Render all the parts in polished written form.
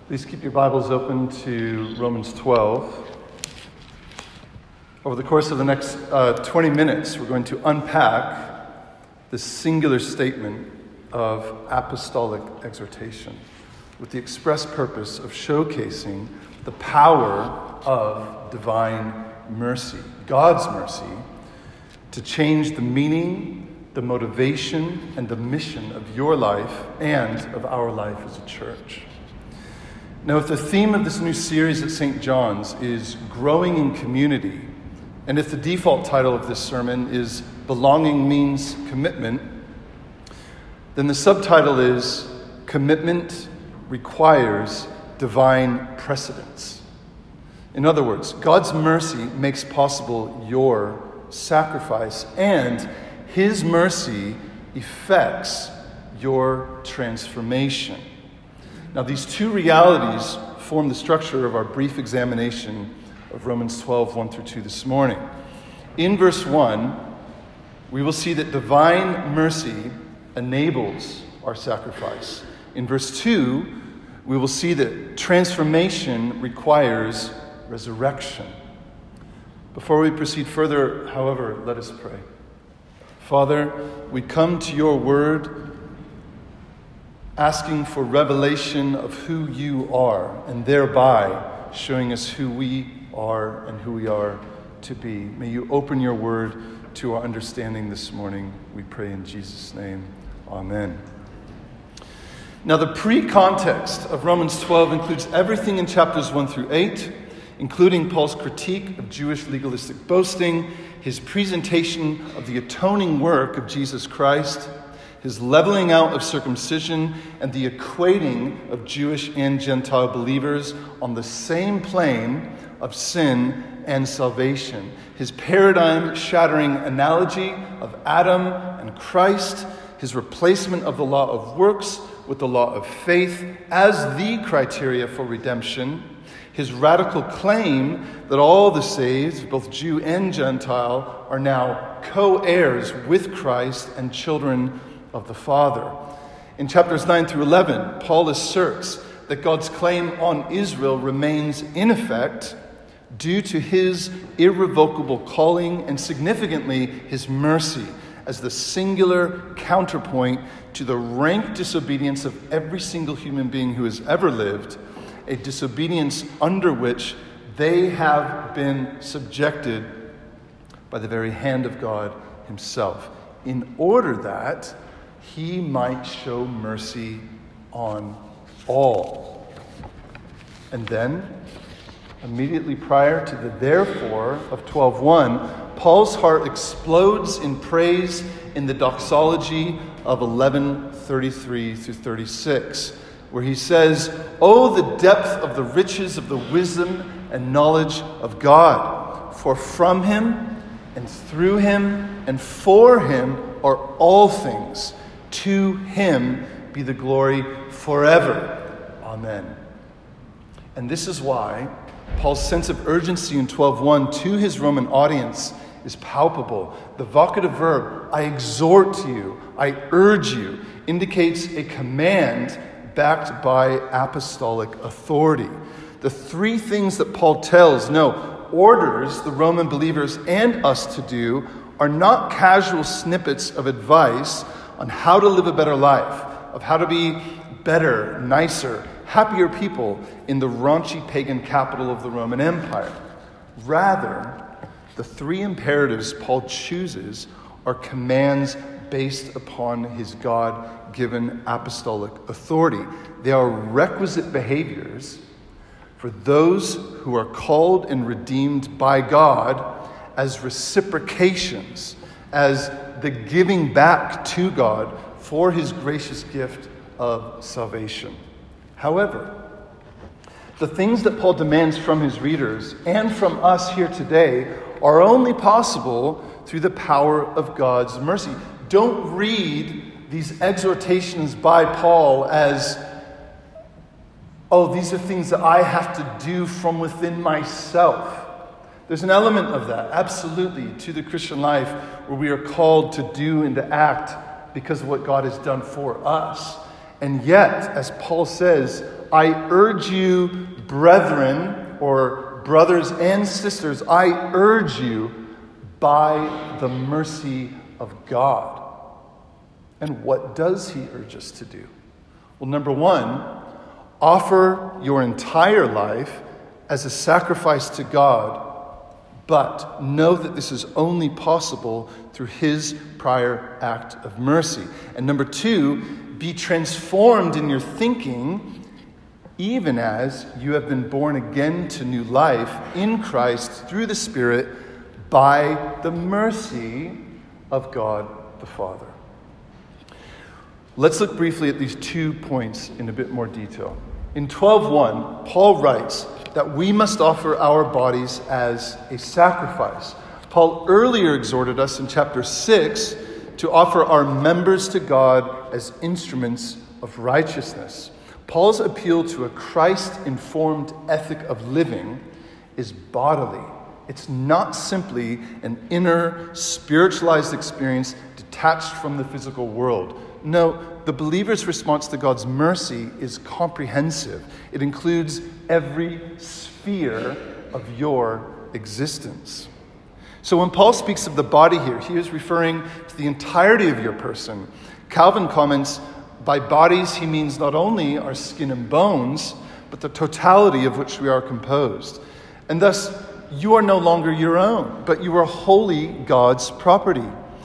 Please keep your Bibles open to Romans 12. Over the course of the next 20 minutes, we're going to unpack this singular statement of apostolic exhortation with the express purpose of showcasing the power of divine mercy, God's mercy, to change the meaning, the motivation, and the mission of your life and of our life as a church. Now, if the theme of this new series at St. John's is growing in community, and if the default title of this sermon is Belonging Means Commitment, then the subtitle is Commitment Requires Divine Precedence. In other words, God's mercy makes possible your sacrifice, and His mercy effects your transformation. Now, these two realities form the structure of our brief examination of Romans 12, 1 through 2 this morning. In verse 1, we will see that divine mercy enables our sacrifice. In verse 2, we will see that transformation requires resurrection. Before we proceed further, however, let us pray. Father, we come to your word asking for revelation of who you are, and thereby showing us who we are and who we are to be. May you open your word to our understanding this morning. We pray in Jesus' name. Amen. Now, the pre-context of Romans 12 includes everything in chapters 1 through 8, including Paul's critique of Jewish legalistic boasting, his presentation of the atoning work of Jesus Christ, his leveling out of circumcision, and the equating of Jewish and Gentile believers on the same plane of sin and salvation, his paradigm-shattering analogy of Adam and Christ, his replacement of the law of works with the law of faith as the criteria for redemption, his radical claim that all the saved, both Jew and Gentile, are now co-heirs with Christ and children of the Father. In chapters 9 through 11, Paul asserts that God's claim on Israel remains in effect due to his irrevocable calling and, significantly, his mercy as the singular counterpoint to the rank disobedience of every single human being who has ever lived, a disobedience under which they have been subjected by the very hand of God himself, in order that he might show mercy on all. And then, immediately prior to the therefore of 12:1, Paul's heart explodes in praise in the doxology of 11:33 through 36, where he says, "Oh, the depth of the riches of the wisdom and knowledge of God! For from him and through him and for him are all things. To him be the glory forever. Amen." And this is why Paul's sense of urgency in 12:1 to his Roman audience is palpable. The vocative verb, I exhort to you, I urge you, indicates a command backed by apostolic authority. The three things that Paul orders the Roman believers and us to do are not casual snippets of advice on how to live a better life, of how to be better, nicer, happier people in the raunchy pagan capital of the Roman Empire. Rather, the three imperatives Paul chooses are commands based upon his God-given apostolic authority. They are requisite behaviors for those who are called and redeemed by God as reciprocations, as the giving back to God for his gracious gift of salvation. However, the things that Paul demands from his readers and from us here today are only possible through the power of God's mercy. Don't read these exhortations by Paul as, oh, these are things that I have to do from within myself. There's an element of that, absolutely, to the Christian life where we are called to do and to act because of what God has done for us. And yet, as Paul says, I urge you, brethren, or brothers and sisters, I urge you by the mercy of God. And what does he urge us to do? Well, number one, offer your entire life as a sacrifice to God, but know that this is only possible through his prior act of mercy. And number two, be transformed in your thinking, even as you have been born again to new life in Christ through the Spirit by the mercy of God the Father. Let's look briefly at these 2 points in a bit more detail. In 12:1, Paul writes that we must offer our bodies as a sacrifice. Paul earlier exhorted us in chapter 6 to offer our members to God as instruments of righteousness. Paul's appeal to a Christ-informed ethic of living is bodily. It's not simply an inner, spiritualized experience detached from the physical world. No, the believer's response to God's mercy is comprehensive. It includes every sphere of your existence. So when Paul speaks of the body here, he is referring to the entirety of your person. Calvin comments, by bodies he means not only our skin and bones, but the totality of which we are composed. And thus, you are no longer your own, but you are wholly God's property.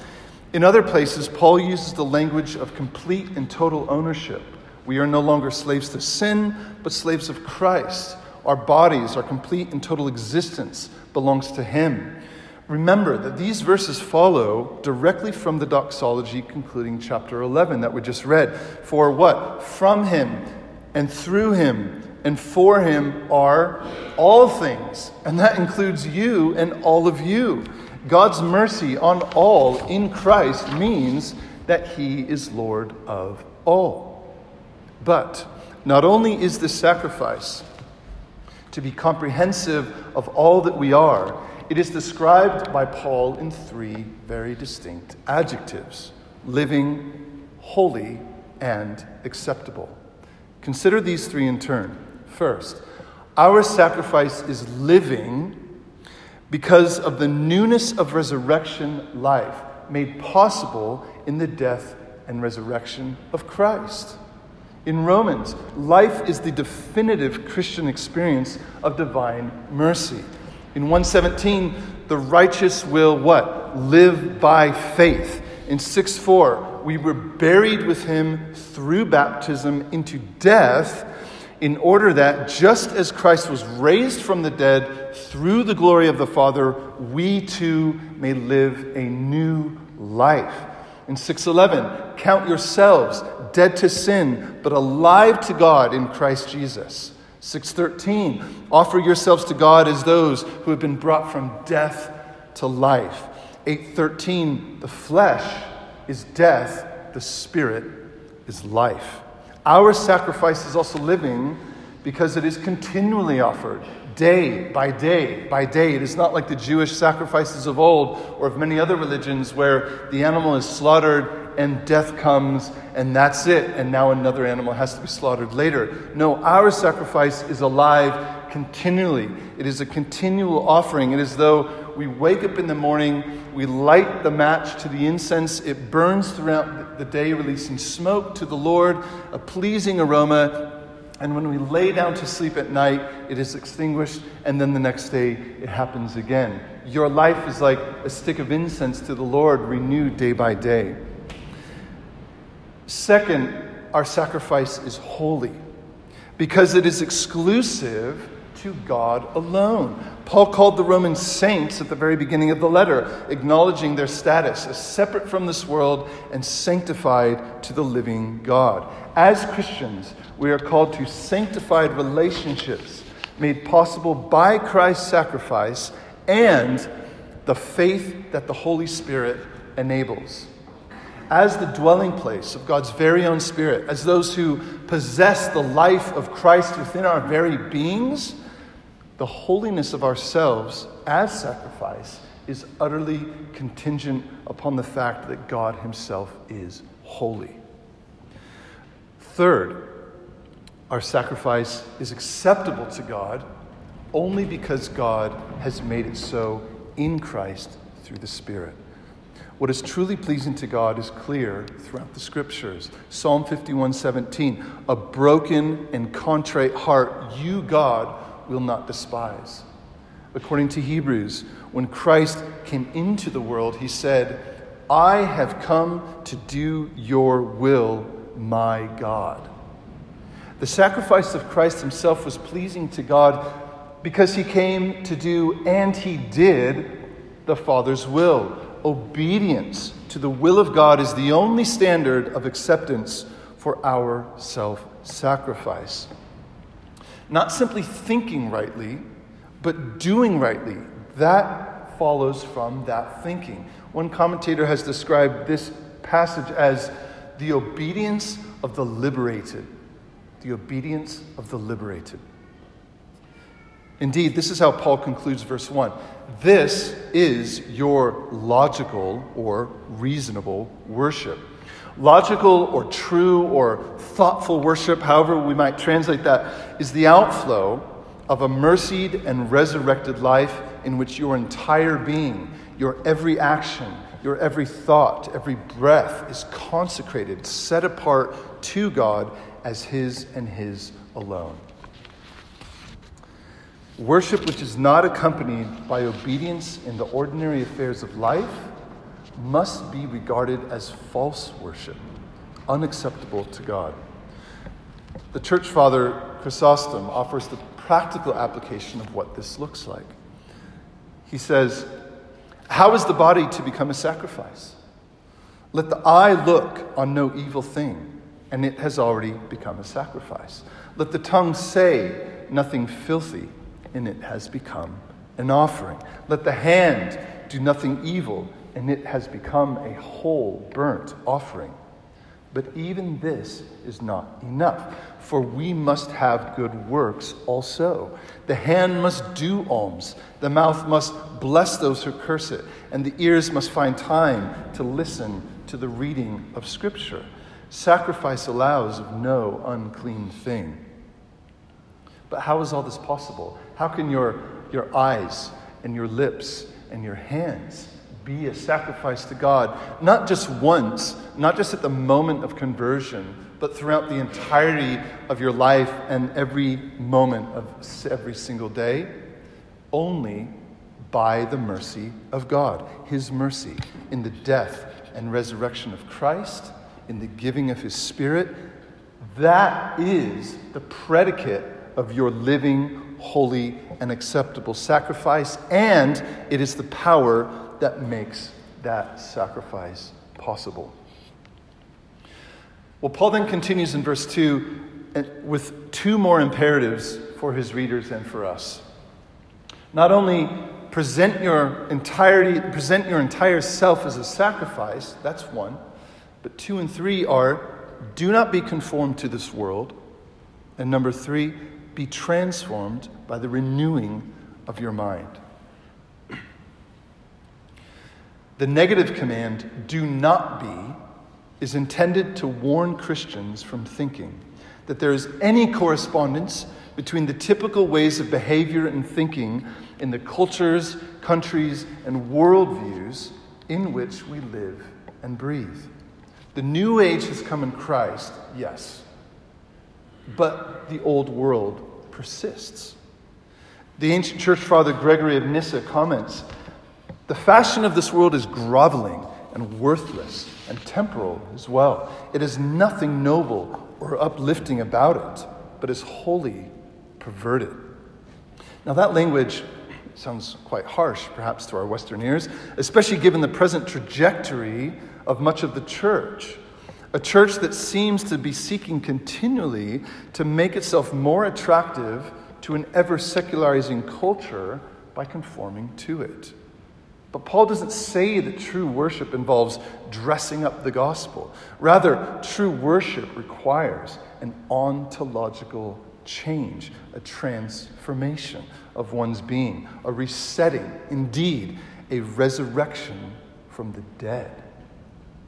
In other places, Paul uses the language of complete and total ownership. We are no longer slaves to sin, but slaves of Christ. Our bodies, our complete and total existence belongs to him. Remember that these verses follow directly from the doxology concluding chapter 11 that we just read. For what? From him and through him and for him are all things. And that includes you and all of you. God's mercy on all in Christ means that he is Lord of all. But not only is this sacrifice to be comprehensive of all that we are, it is described by Paul in 3 very distinct adjectives: living, holy, and acceptable. Consider these 3 in turn. First, our sacrifice is living because of the newness of resurrection life made possible in the death and resurrection of Christ. In Romans, life is the definitive Christian experience of divine mercy. In 1:17, the righteous will what? Live by faith. In 6:4, we were buried with him through baptism into death, in order that, just as Christ was raised from the dead through the glory of the Father, we too may live a new life. In 6:11, count yourselves dead to sin, but alive to God in Christ Jesus. 6:13, offer yourselves to God as those who have been brought from death to life. 8:13, the flesh is death, the spirit is life. Our sacrifice is also living because it is continually offered, day by day by day. It is not like the Jewish sacrifices of old or of many other religions where the animal is slaughtered and death comes and that's it, and now another animal has to be slaughtered later. No, our sacrifice is alive continually. It is a continual offering. It is as though we wake up in the morning, we light the match to the incense, it burns throughout the day, releasing smoke to the Lord, a pleasing aroma, and when we lay down to sleep at night, it is extinguished, and then the next day it happens again. Your life is like a stick of incense to the Lord, renewed day by day. Second, our sacrifice is holy because it is exclusive to God alone. Paul called the Roman saints at the very beginning of the letter, acknowledging their status as separate from this world and sanctified to the living God. As Christians, we are called to sanctified relationships made possible by Christ's sacrifice and the faith that the Holy Spirit enables. As the dwelling place of God's very own Spirit, as those who possess the life of Christ within our very beings, the holiness of ourselves as sacrifice is utterly contingent upon the fact that God himself is holy. Third, Our sacrifice is acceptable to God only because God has made it so in Christ through the Spirit. What is truly pleasing to God is clear throughout the Scriptures. Psalm 51:17, a broken and contrite heart you, God, will not despise. According to Hebrews, when Christ came into the world, he said, I have come to do your will, my God. The sacrifice of Christ himself was pleasing to God because he came to do, and he did, the Father's will. Obedience to the will of God is the only standard of acceptance for our self-sacrifice. Not simply thinking rightly, but doing rightly. That follows from that thinking. One commentator has described this passage as the obedience of the liberated. The obedience of the liberated. Indeed, this is how Paul concludes verse 1. This is your logical or reasonable worship. Logical or true or thoughtful worship, however we might translate that, is the outflow of a mercied and resurrected life in which your entire being, your every action, your every thought, every breath is consecrated, set apart to God as his and his alone. Worship which is not accompanied by obedience in the ordinary affairs of life must be regarded as false worship, unacceptable to God. The church father Chrysostom offers the practical application of what this looks like. He says, how is the body to become a sacrifice? Let the eye look on no evil thing, and it has already become a sacrifice. Let the tongue say nothing filthy, and it has become an offering. Let the hand do nothing evil, and it has become a whole burnt offering. But even this is not enough, for we must have good works also. The hand must do alms, the mouth must bless those who curse it, and the ears must find time to listen to the reading of Scripture. Sacrifice allows of no unclean thing. But how is all this possible? How can your eyes and your lips and your hands be a sacrifice to God, not just once, not just at the moment of conversion, but throughout the entirety of your life and every moment of every single day? Only by the mercy of God, his mercy in the death and resurrection of Christ, in the giving of his Spirit. That is the predicate of your living, holy, and acceptable sacrifice, and it is the power that makes that sacrifice possible. Well, Paul then continues in verse 2 with two more imperatives for his readers and for us. Not only present your entire self as a sacrifice, that's one, but 2 and 3 are, do not be conformed to this world, and number 3, be transformed by the renewing of your mind. The negative command, do not be, is intended to warn Christians from thinking that there is any correspondence between the typical ways of behavior and thinking in the cultures, countries, and worldviews in which we live and breathe. The new age has come in Christ, yes, but the old world persists. The ancient church father Gregory of Nyssa comments, the fashion of this world is groveling and worthless and temporal as well. It has nothing noble or uplifting about it, but is wholly perverted. Now that language sounds quite harsh, perhaps to our Western ears, especially given the present trajectory of much of the church. A church that seems to be seeking continually to make itself more attractive to an ever-secularizing culture by conforming to it. But Paul doesn't say that true worship involves dressing up the gospel. Rather, true worship requires an ontological change, a transformation of one's being, a resetting, indeed, a resurrection from the dead.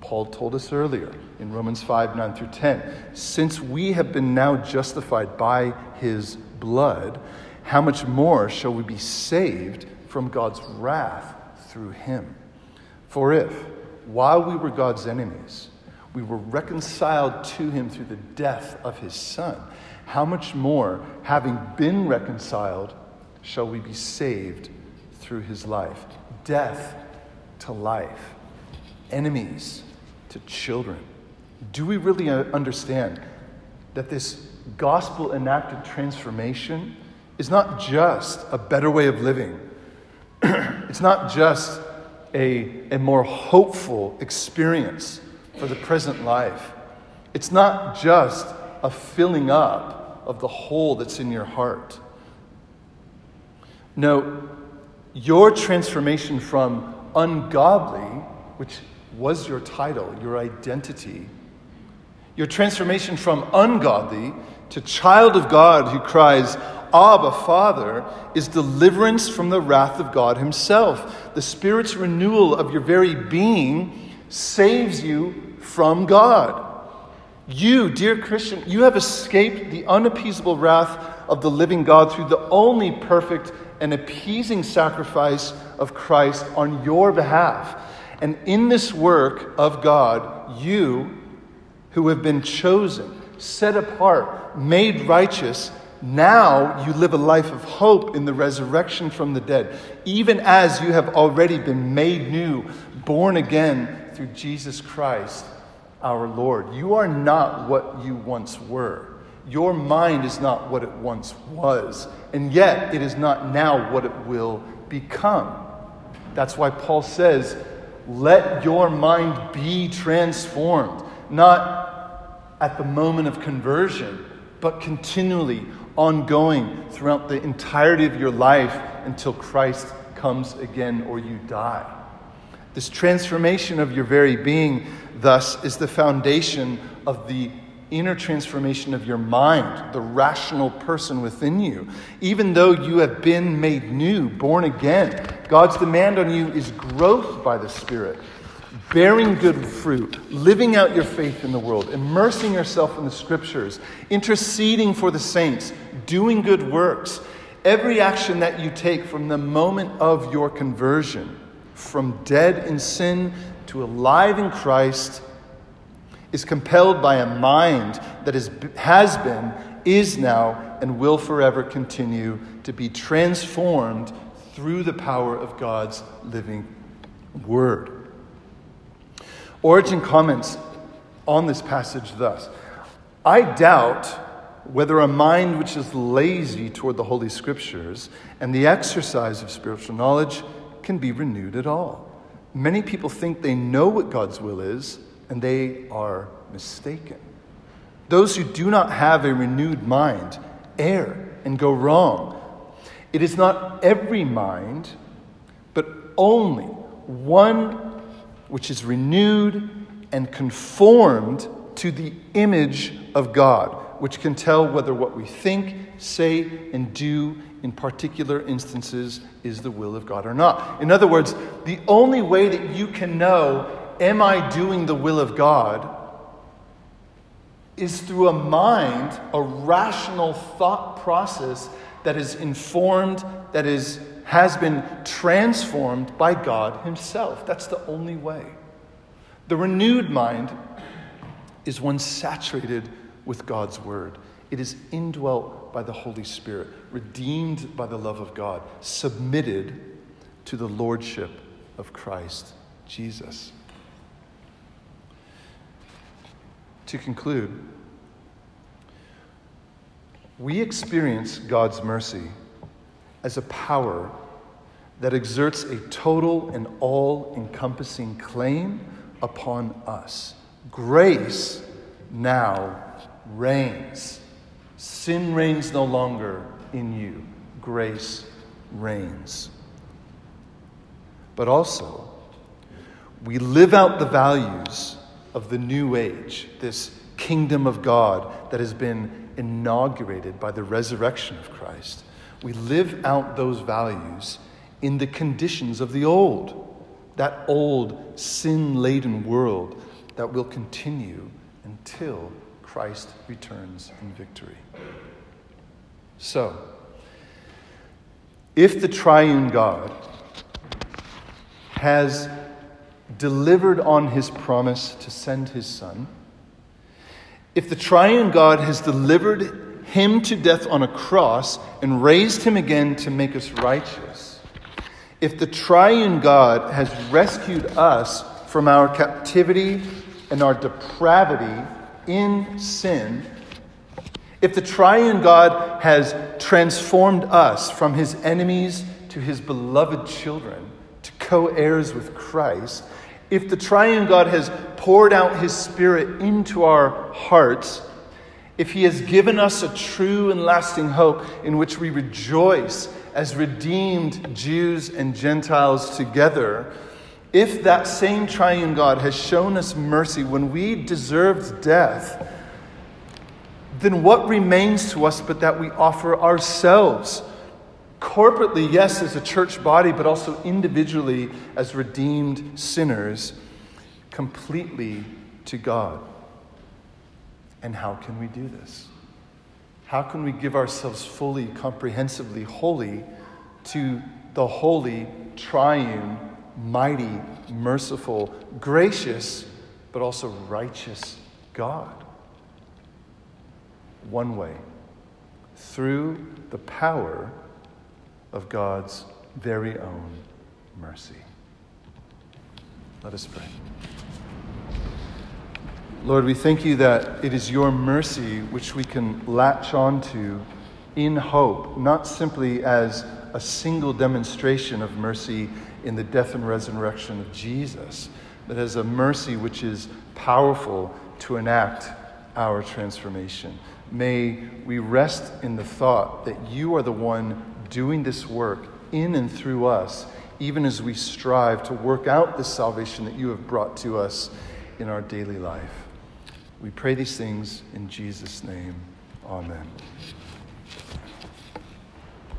Paul told us earlier in Romans 5, 9 through 10. Since we have been now justified by his blood, how much more shall we be saved from God's wrath through him? For if, while we were God's enemies, we were reconciled to him through the death of his Son, how much more, having been reconciled, shall we be saved through his life? Death to life, enemies to children. Do we really understand that this gospel-enacted transformation is not just a better way of living? It's not just a more hopeful experience for the present life. It's not just a filling up of the hole that's in your heart. No, your transformation from ungodly, which was your title, your identity, your transformation from ungodly to child of God who cries, Abba, Father, is deliverance from the wrath of God himself. The Spirit's renewal of your very being saves you from God. You, dear Christian, you have escaped the unappeasable wrath of the living God through the only perfect and appeasing sacrifice of Christ on your behalf. And in this work of God, you who have been chosen, set apart, made righteous, now you live a life of hope in the resurrection from the dead, even as you have already been made new, born again through Jesus Christ, our Lord. You are not what you once were. Your mind is not what it once was, and yet it is not now what it will become. That's why Paul says, let your mind be transformed, not at the moment of conversion, but continually, ongoing throughout the entirety of your life until Christ comes again or you die. This transformation of your very being, thus, is the foundation of the inner transformation of your mind, the rational person within you. Even though you have been made new, born again, God's demand on you is growth by the Spirit, bearing good fruit, living out your faith in the world, immersing yourself in the Scriptures, interceding for the saints, doing good works. Every action that you take from the moment of your conversion, from dead in sin to alive in Christ, is compelled by a mind that has been, is now, and will forever continue to be transformed through the power of God's living Word. Origen comments on this passage thus: I doubt whether a mind which is lazy toward the Holy Scriptures and the exercise of spiritual knowledge can be renewed at all. Many people think they know what God's will is, and they are mistaken. Those who do not have a renewed mind err and go wrong. It is not every mind, but only one which is renewed and conformed to the image of God, which can tell whether what we think, say, and do in particular instances is the will of God or not. In other words, the only way that you can know, am I doing the will of God, is through a mind, a rational thought process that is informed, that has been transformed by God himself. That's the only way. The renewed mind is one saturated with God's word. It is indwelt by the Holy Spirit, redeemed by the love of God, submitted to the lordship of Christ Jesus. To conclude, we experience God's mercy as a power that exerts a total and all-encompassing claim upon us. Grace now reigns. Sin reigns no longer in you. Grace reigns. But also, we live out the values of the new age, this kingdom of God that has been inaugurated by the resurrection of Christ. We live out those values in the conditions of the old, that old sin-laden world that will continue until Christ returns in victory. So, if the triune God has delivered on his promise to send his Son, if the triune God has delivered him to death on a cross and raised him again to make us righteous, if the triune God has rescued us from our captivity and our depravity in sin, if the triune God has transformed us from his enemies to his beloved children, to co-heirs with Christ, if the triune God has poured out his Spirit into our hearts, if he has given us a true and lasting hope in which we rejoice as redeemed Jews and Gentiles together, if that same triune God has shown us mercy when we deserved death, then what remains to us but that we offer ourselves corporately, yes, as a church body, but also individually as redeemed sinners, completely to God. And how can we do this? How can we give ourselves fully, comprehensively, wholly to the holy, triune, mighty, merciful, gracious, but also righteous God? One way, through the power of God's very own mercy. Let us pray. Lord, we thank you that it is your mercy which we can latch onto in hope, not simply as a single demonstration of mercy in the death and resurrection of Jesus, but as a mercy which is powerful to enact our transformation. May we rest in the thought that you are the one doing this work in and through us, even as we strive to work out the salvation that you have brought to us in our daily life. We pray these things in Jesus' name. Amen.